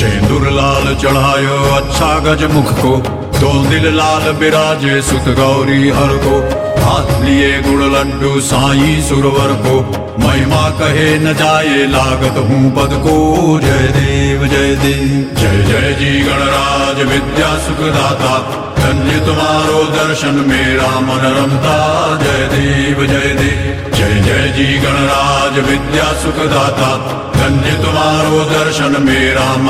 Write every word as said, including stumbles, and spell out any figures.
सिंदूर लाल चढ़ायो अच्छा गज मुख को, दो दिल लाल बिराजे सुत गौरी हर को। हाथ लिए गुड़ लड्डू साईं सुरवर को, महिमा कहे न जाए लागत हूँ पद को। जय देव जय देव जय जय जी गणराज विद्या सुखदाता, धन्य तुम्हारो दर्शन मेरा मन रमता। जय देव जय देव जय जय जी गणराज विद्या सुखदाता, धन्य तुम्हारो दर्शन मेरा